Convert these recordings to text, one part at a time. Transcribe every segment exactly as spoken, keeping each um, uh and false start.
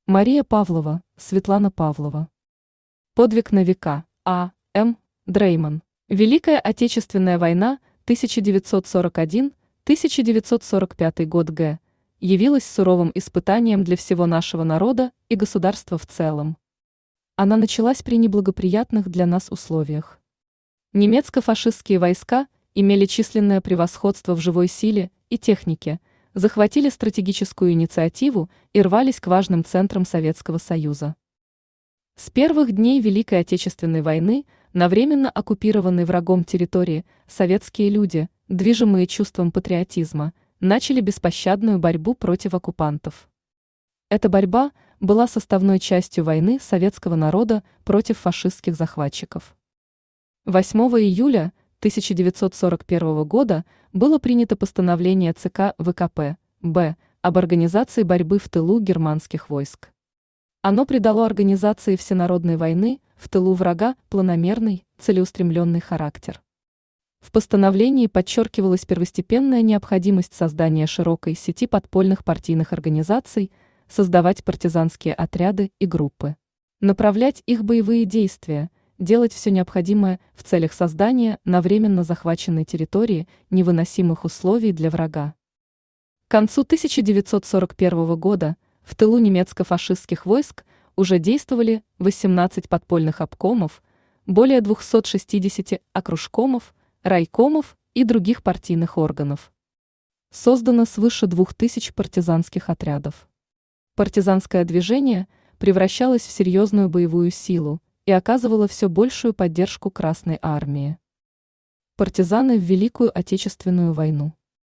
Мария Павлова, Светлана Павлова. Подвиг на века. А. М. Дрейман. Великая Отечественная война тысяча девятьсот сорок первый — тысяча девятьсот сорок пятый год Г. явилась суровым испытанием для всего нашего народа и государства в целом. Она началась при неблагоприятных для нас условиях. Немецко-фашистские войска имели численное превосходство в живой силе и технике, захватили стратегическую инициативу и рвались к важным центрам Советского Союза. С первых дней Великой Отечественной войны на временно оккупированной врагом территории советские люди, движимые чувством патриотизма, начали беспощадную борьбу против оккупантов. Эта борьба была составной частью войны советского народа против фашистских захватчиков. восьмого июля тысяча девятьсот сорок первого года было принято постановление ЦК ВКП Б об организации борьбы в тылу германских войск. Оно придало организации всенародной войны в тылу врага планомерный, целеустремленный характер. В постановлении подчеркивалась первостепенная необходимость создания широкой сети подпольных партийных организаций, создавать партизанские отряды и группы, направлять их боевые действия, делать все необходимое в целях создания на временно захваченной территории невыносимых условий для врага. К концу тысяча девятьсот сорок первого года в тылу немецко-фашистских войск уже действовали восемнадцать подпольных обкомов, более двухсот шестидесяти окружкомов, райкомов и других партийных органов. Создано свыше двух тысяч партизанских отрядов. Партизанское движение превращалось в серьезную боевую силу и оказывало все большую поддержку Красной армии. Партизаны в Великую Отечественную войну.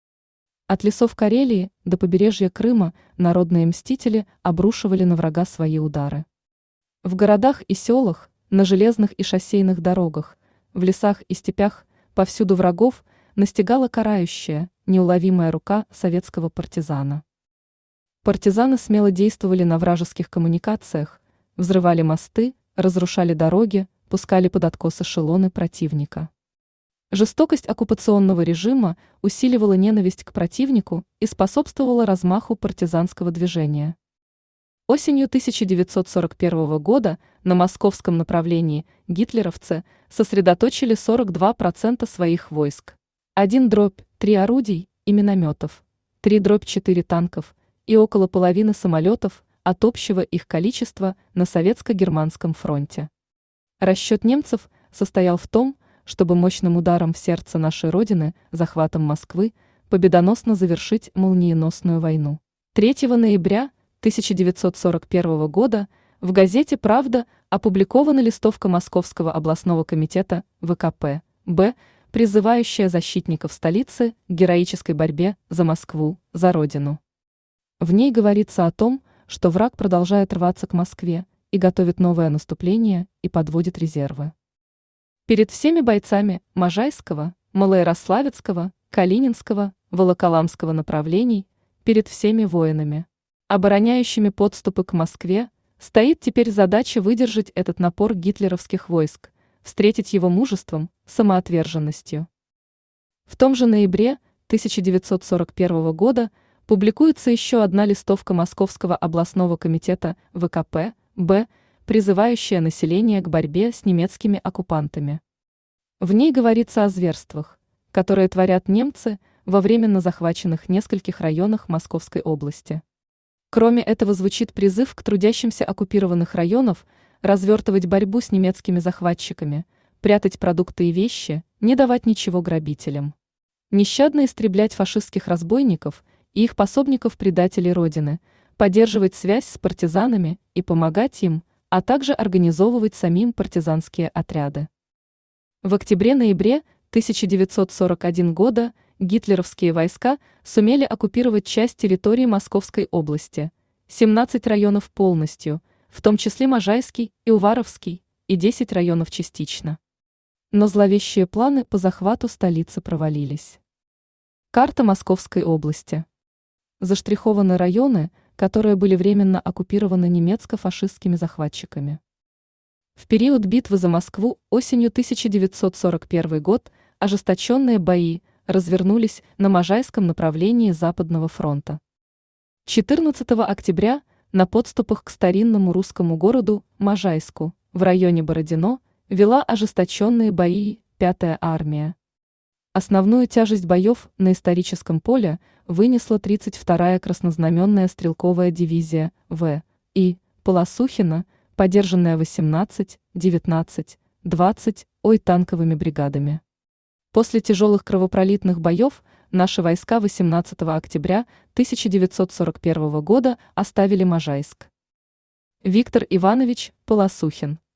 От лесов Карелии до побережья Крыма народные мстители обрушивали на врага свои удары. В городах и селах, на железных и шоссейных дорогах, в лесах и степях повсюду врагов настигала карающая, неуловимая рука советского партизана. Партизаны смело действовали на вражеских коммуникациях, взрывали мосты, разрушали дороги, пускали под откос эшелоны противника. Жестокость оккупационного режима усиливала ненависть к противнику и способствовала размаху партизанского движения. Осенью тысяча девятьсот сорок первого года на московском направлении гитлеровцы сосредоточили сорок два процента своих войск, один дробь три орудий и минометов, три дробь четыре танков и около половины самолетов от общего их количества на советско-германском фронте. Расчет немцев состоял в том, чтобы мощным ударом в сердце нашей Родины, захватом Москвы, победоносно завершить молниеносную войну. третьего ноября тысяча девятьсот сорок первого года в газете «Правда» опубликована листовка Московского областного комитета ВКП Б, призывающая защитников столицы к героической борьбе за Москву, за Родину. В ней говорится о том, что враг продолжает рваться к Москве и готовит новое наступление и подводит резервы. Перед всеми бойцами Можайского, Малоярославецкого, Калининского, Волоколамского направлений, перед всеми воинами, обороняющими подступы к Москве, стоит теперь задача выдержать этот напор гитлеровских войск, встретить его мужеством, самоотверженностью. В том же ноябре тысяча девятьсот сорок первого года публикуется еще одна листовка Московского областного комитета ВКП Б, призывающая население к борьбе с немецкими оккупантами. В ней говорится о зверствах, которые творят немцы во временно захваченных нескольких районах Московской области. Кроме этого звучит призыв к трудящимся оккупированных районов развертывать борьбу с немецкими захватчиками, прятать продукты и вещи, не давать ничего грабителям. Нещадно истреблять фашистских разбойников и их пособников-предателей Родины, поддерживать связь с партизанами и помогать им, а также организовывать самим партизанские отряды. В октябре-ноябре тысяча девятьсот сорок первого года гитлеровские войска сумели оккупировать часть территории Московской области, семнадцать районов полностью, в том числе Можайский и Уваровский, и десять районов частично. Но зловещие планы по захвату столицы провалились. Карта Московской области. Заштрихованы районы, которые были временно оккупированы немецко-фашистскими захватчиками. В период битвы за Москву осенью тысяча девятьсот сорок первый год ожесточенные бои развернулись на Можайском направлении Западного фронта. четырнадцатого октября на подступах к старинному русскому городу Можайску в районе Бородино вела ожесточенные бои пятая армия. Основную тяжесть боев на историческом поле вынесла тридцать вторая краснознаменная стрелковая дивизия В. И. Полосухина, поддержанная восемнадцать, девятнадцать, двадцать ой танковыми бригадами. После тяжелых кровопролитных боев наши войска восемнадцатого октября тысяча девятьсот сорок первого года оставили Можайск. Виктор Иванович Полосухин.